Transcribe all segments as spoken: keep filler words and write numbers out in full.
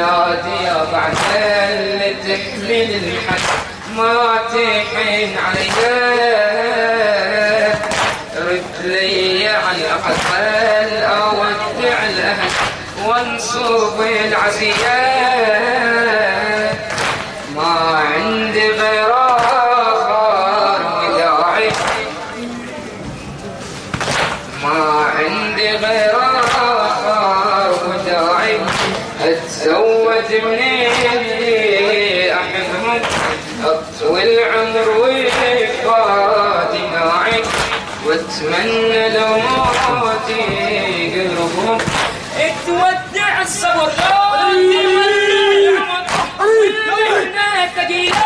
تنادي يا بعد اللي تحمل المحن ما تحن عليها رد لي على الأقل أودع الأهل وانصب العزيات ما عندي غير آخر وداعي ما عندي غير آخر وداعي أتزوج من اللي أحبهم أطول العمر وفادي ناعي واتمنى لو موتي قربهم اتودع الصبر والوحدة ثقيلة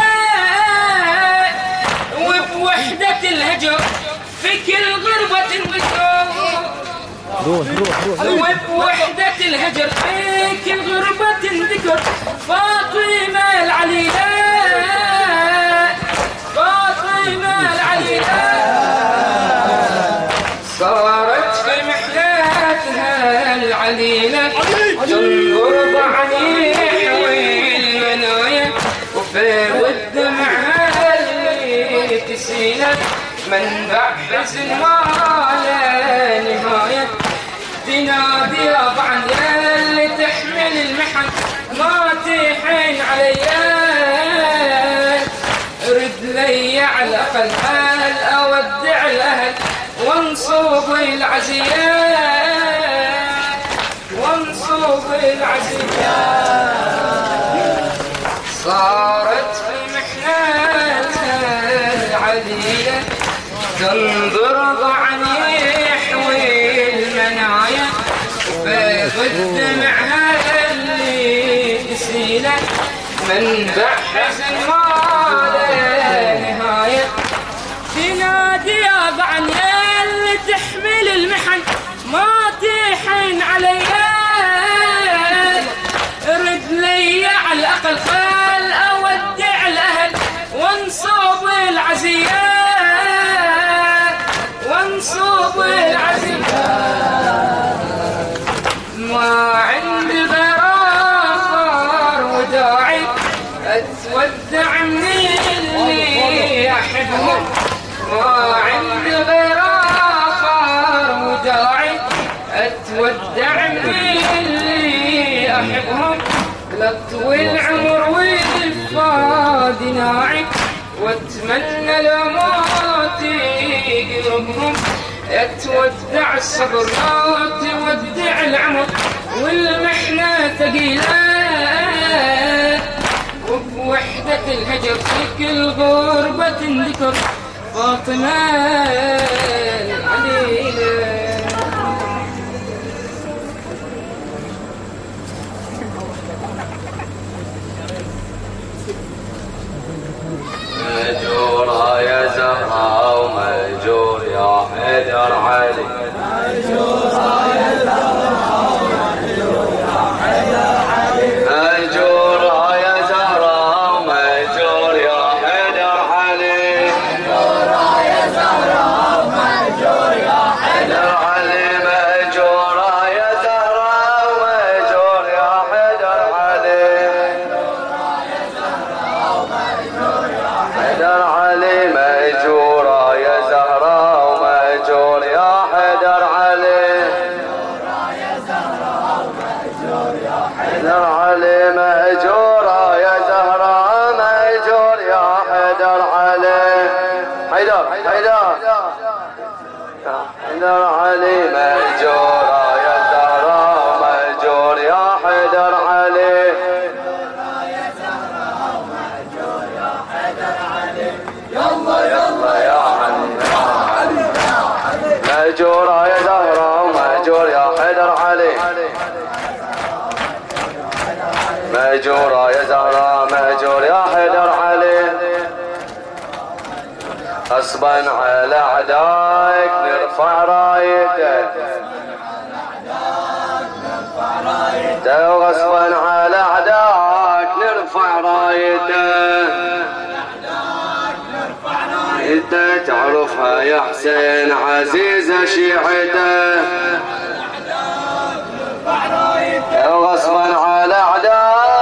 وبوحدة الهجر في كل غربة انذكر وبوحدة الهجر في كل غربة انذكر فاطمة العليلة فاطمة العليلة صارت في محنتها العليلة تنظر ضعنيح والمنايا وفي والدمعها اللي تسيلت منبع حزن ما لا نهاية تنادي يا بعد اللي تحمل المحن ما تحن عليا رد لي على الأقل أودع الأهل وانصب العزيات وانصب العزيات صارت في محنتها العليلة تنظر ضعنيح والمنايا وفي دمعها اللي تسيلت منبع حزن ما لا نهاية تنادي يا بعد اللي تحمل المحن ما تحن عليا رد لي على الأقل خل أودع الأهل وانصب العزيات وانصب العزيات ما عندي غير آخر وداعي أتودع من اللي أحبهم ما عندي غير آخر وداعي أتودع من اللي أحبهم لطوي العمر والفاد ناعي واتمنى لموت قربهم اتودع الصبر لا تودع العمر والمحنة ثقيلة وبوحدة الهجر في كل غربة ذكر فاطمة العليلة مأجورة يا زهراء ومأجور يا حيدر علي مأجورة يا زهراء ومأجور يا حيدر علي مأجورة يا زهراء ومأجور يا حيدر علي مأجورة يا زهراء ومأجور يا حيدر علي مأجورة يا زهراء ومأجور يا حيدر علي حيدر علي مأجورة يا زهراء ومأجور يا حيدر علي حيدر علي مأجورة يا زهراء مأجور يا حيدر علي حيدر حيدر حيدر علي مأجورة يا زهراء مأجور يا حيدر علي يلا يلا يا علي مأجورة يا زهراء ومأجور يا حيدر علي مأجورة يا زهراء مأجور يا حيدر علي غصبا على أعدائك نرفع رايتك وغصبا على أعدائك نرفع رايتك انت تعرفها يا حسين عزيزة شيعته وغصبا على أعدائك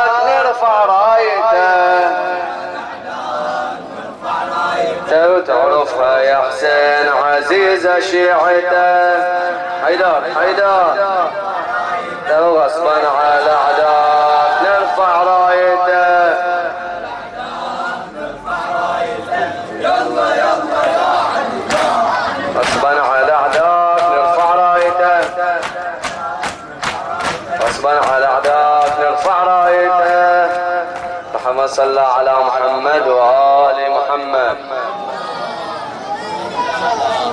لو تعرفها يا حسين عزيزة شيعته. حيدر حيدر لو غصبا على اعداء نرفع رايته. غصبا على اعداء نرفع رايته. غصبا على اعداء نرفع رايته. اللهم صل على محمد وآل محمد.